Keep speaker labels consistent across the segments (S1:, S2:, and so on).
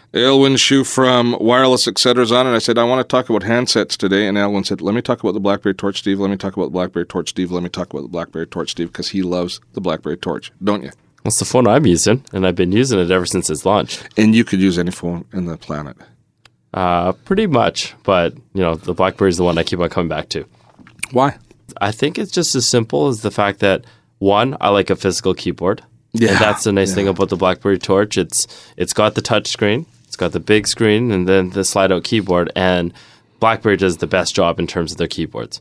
S1: Aylwin Shu from Wireless Etc. is on, and I said, I want to talk about handsets today. And Aylwin said, let me talk about the BlackBerry Torch, Steve. Let me talk about the BlackBerry Torch, Steve. Let me talk about the BlackBerry Torch, Steve, because he loves the BlackBerry Torch, don't you?
S2: Well, it's the phone I'm using, and I've been using it ever since its launch.
S1: And you could use any phone in the planet.
S2: Pretty much, but the BlackBerry is the one I keep on coming back to.
S1: Why?
S2: I think it's just as simple as the fact that, one, I like a physical keyboard.
S1: Yeah,
S2: and that's the nice thing about the BlackBerry Torch. It's got the touch screen, it's got the big screen, and then the slide-out keyboard, and BlackBerry does the best job in terms of their keyboards.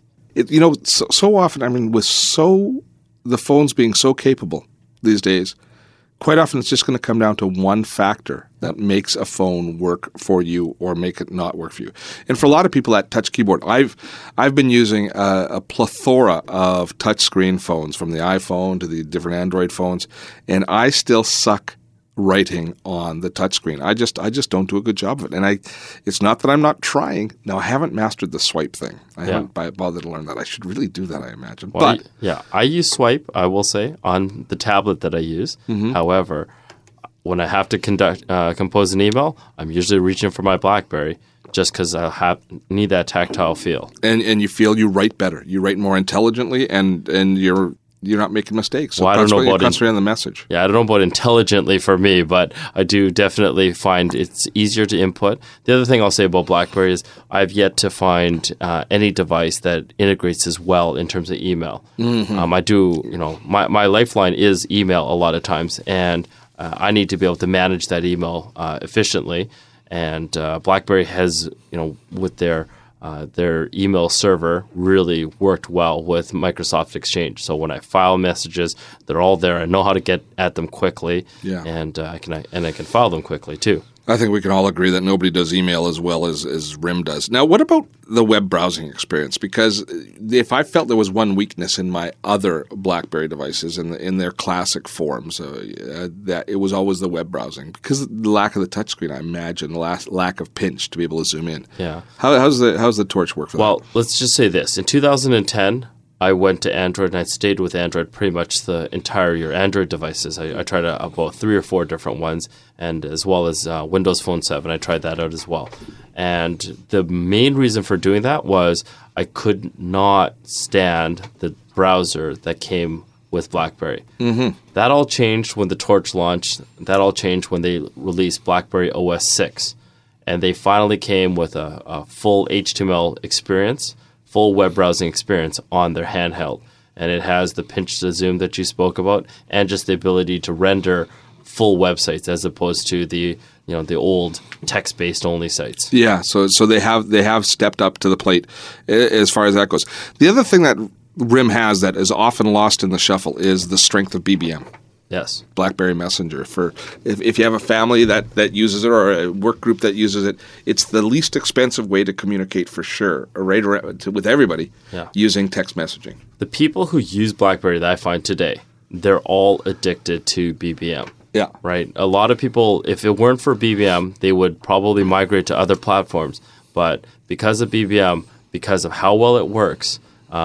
S1: So often, with the phones being so capable these days, quite often it's just going to come down to one factor that makes a phone work for you or make it not work for you. And for a lot of people, that touch keyboard, I've been using a plethora of touchscreen phones, from the iPhone to the different Android phones, and I still suck writing on the touchscreen. I just don't do a good job of it. And it's not that I'm not trying. Now, I haven't mastered the swipe thing. I haven't bothered to learn that. I should really do that, I imagine.
S2: Well, I use swipe, I will say, on the tablet that I use. Mm-hmm. However, when I have to compose an email, I'm usually reaching for my BlackBerry just because I need that tactile feel. And
S1: you feel you write better. You write more intelligently, and you're not making mistakes. So
S2: I don't know about
S1: concentrate on the message.
S2: Yeah, I don't know about intelligently for me, but I do definitely find it's easier to input. The other thing I'll say about BlackBerry is I've yet to find any device that integrates as well in terms of email. Mm-hmm. I do, my lifeline is email a lot of times, and I need to be able to manage that email efficiently. And BlackBerry has, with their email server really worked well with Microsoft Exchange. So when I file messages, they're all there. I know how to get at them quickly, and I can file them quickly too.
S1: I think we can all agree that nobody does email as well as RIM does. Now, what about the web browsing experience? Because if I felt there was one weakness in my other BlackBerry devices in their classic forms, that it was always the web browsing. Because of the lack of the touchscreen, I imagine, the lack of pinch to be able to zoom in.
S2: Yeah.
S1: How's the Torch work for that?
S2: Well, let's just say this. In 2010, I went to Android, and I stayed with Android pretty much the entire year. Android devices, I tried about 3 or 4 different ones, and as well as Windows Phone 7. I tried that out as well. And the main reason for doing that was I could not stand the browser that came with BlackBerry. Mm-hmm. That all changed when the Torch launched. That all changed when they released BlackBerry OS 6. And they finally came with a full HTML experience, full web browsing experience on their handheld. And it has the pinch to zoom that you spoke about, and just the ability to render full websites as opposed to the old text-based only sites.
S1: Yeah, so they have stepped up to the plate as far as that goes. The other thing that RIM has that is often lost in the shuffle is the strength of BBM.
S2: Yes. BlackBerry
S1: Messenger. For if you have a family that uses it, or a work group that uses it, it's the least expensive way to communicate for sure, with everybody using text messaging.
S2: The people who use BlackBerry that I find today, they're all addicted to BBM.
S1: Yeah.
S2: Right? A lot of people, if it weren't for BBM, they would probably migrate to other platforms. But because of BBM, because of how well it works,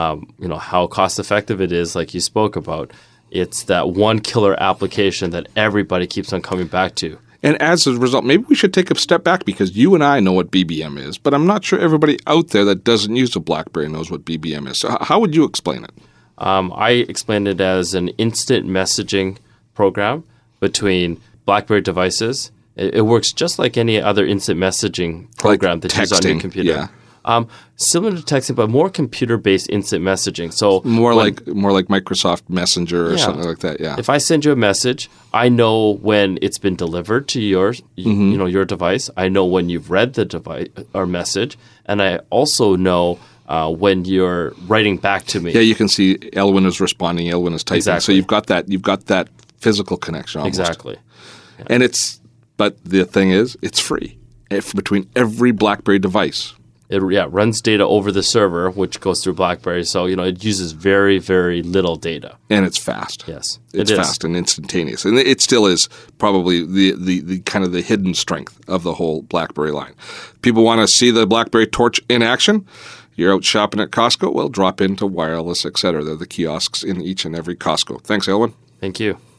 S2: how cost-effective it is, like you spoke about, it's that one killer application that everybody keeps on coming back to.
S1: And as a result, maybe we should take a step back, because you and I know what BBM is, but I'm not sure everybody out there that doesn't use a BlackBerry knows what BBM is. So how would you explain it?
S2: I explain it as an instant messaging program between BlackBerry devices. It works just like any other instant messaging program
S1: like
S2: that you use on your computer.
S1: Yeah.
S2: Similar to texting, but more computer-based instant messaging. So
S1: more like Microsoft Messenger or something like that. Yeah.
S2: If I send you a message, I know when it's been delivered to your device. I know when you've read the device or message, and I also know when you're writing back to me.
S1: Yeah, you can see Aylwin is responding, Aylwin is typing.
S2: Exactly.
S1: So you've got that physical connection almost.
S2: Exactly. Yeah.
S1: And but the thing is, it's free between every BlackBerry device.
S2: It runs data over the server, which goes through BlackBerry. So, it uses very, very little data.
S1: And it's fast.
S2: Yes,
S1: it's fast and instantaneous. And it still is probably the kind of the hidden strength of the whole BlackBerry line. People want to see the BlackBerry Torch in action. You're out shopping at Costco? Well, drop into Wireless Etc. They're the kiosks in each and every Costco. Thanks, Aylwin.
S2: Thank you.